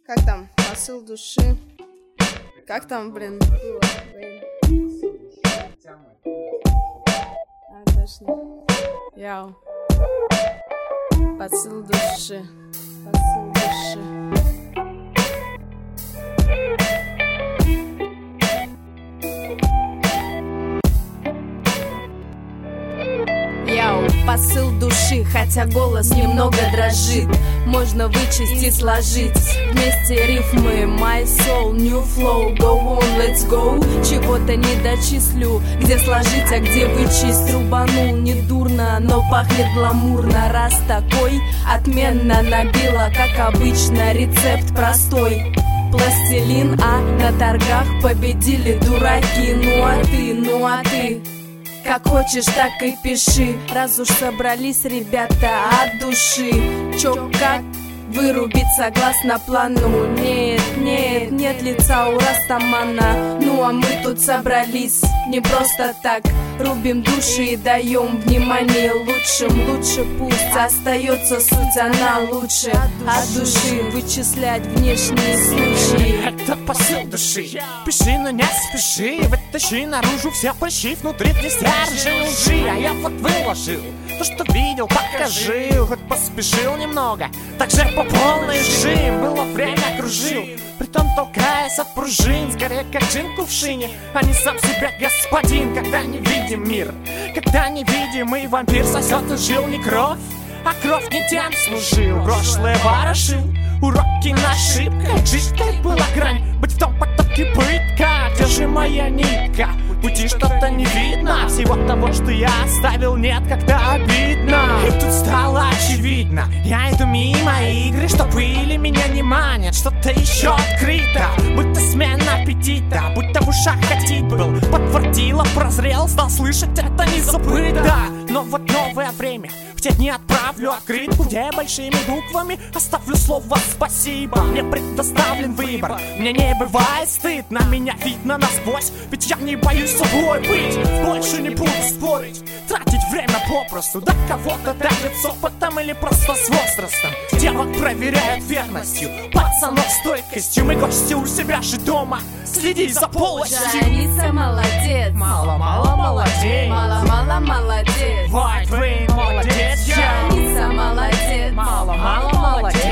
Как там? Посыл души. Как там, блин, было? Точно. Яу. Посыл души. Посыл души. Посыл души, хотя голос немного дрожит. Можно вычесть и сложить вместе рифмы. My soul, new flow, go on, let's go. Чего-то не дочислю, где сложить, а где вычесть. Рубанул недурно, но пахнет гламурно. Раз такой, отменно набила, как обычно, рецепт простой. Пластилин, а на торгах победили дураки. Ну а ты как хочешь, так и пиши. Раз уж собрались ребята от души, чё как вырубить согласно плану? Нет лица у Растамана. Ну а мы тут собрались не просто так. Рубим души и даем внимание лучшим. Лучше пусть остается суть, она лучше. От души вычислять внешние случаи. Это посыл души. Пиши, но не спеши. Вытащи наружу все прыщи. Внутри не стержи лжи. А я вот выложил то, что видел, покажи. Хоть поспешил немного, так же по полной жим. Было время, кружил, притом толкаясь от пружин. Скорее как джин в кувшине, а не сам себя господин. Когда не видим мир, когда невидимый вампир сосет из жил не кровь, а кровь не тем служил. Прошлое ворошил, уроки на ошибках. Жизнь как была грань, быть в том потоке пытка. Где же моя нитка? Пути что-то не видно. Всего того, что я оставил, нет, когда обидно. И тут стало очевидно, я иду мимо игры, что пыли меня не манят. Что-то еще открыто, будто смена аппетита. Будто в ушах хотит был, подтвердила, прозрел, стал слышать, это не забыто. Но вот новое время, в те дни отправлю открытку, где большими буквами оставлю слово спасибо. Мне предоставлен выбор, мне не бывает стыд. На меня видно насквозь, ведь я не боюсь собой быть. Больше не буду спорить, тратить время попросту. Да кого-то давит с опытом или просто с возрастом. Девок проверяют верностью, пацанов стойкостью. Мы гости у себя же дома, следи за полостью. Женица молодец, мало молодец, мало молодец. White Rain молодец, Женица молодец, мало молодец.